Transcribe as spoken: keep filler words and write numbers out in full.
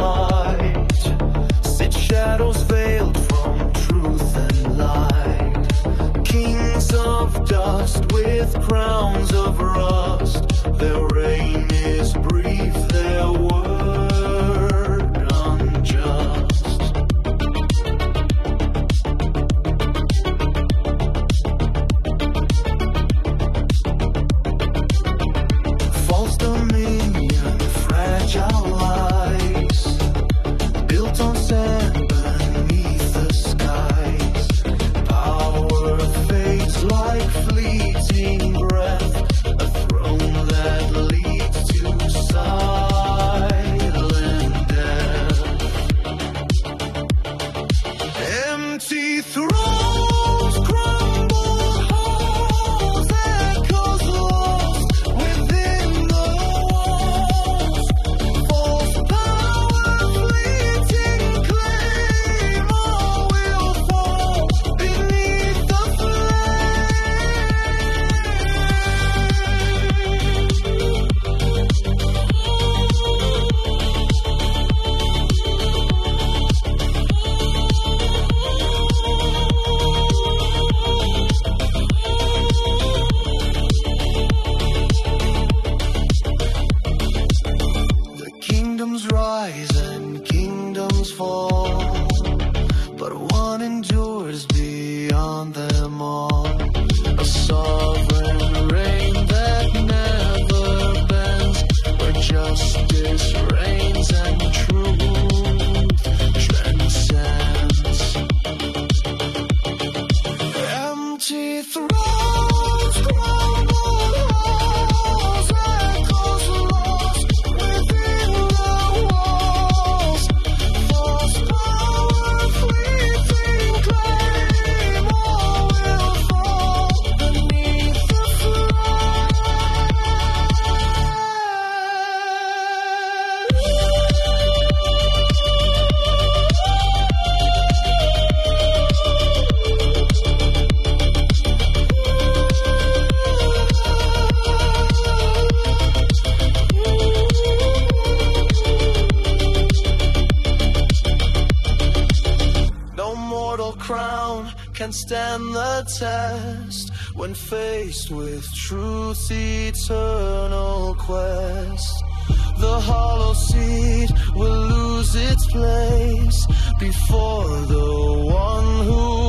might sit shadows veiled from truth and light, kings of dust with crowns of rust. Their reign is brief, their word unjust. False dominion, fragile lies, built on sand beneath the skies. Power fades like fleeting breath, a throne that leads to silent death. Empty thrones, crumbled halls, echoes lost within the walls. False power, fleeting claim, all will fall beneath the The kingdoms rise and kingdoms fall, but one endures beyond them all. A sovereign reign that never bends, where justice reigns and truth transcends. Empty thrones, crumbled halls, echoes lost within the walls. False power, fleeting claim, all will fall beneath the No mortal crown can stand the test when faced with truth's eternal quest. The hollow seed will lose its place before the one who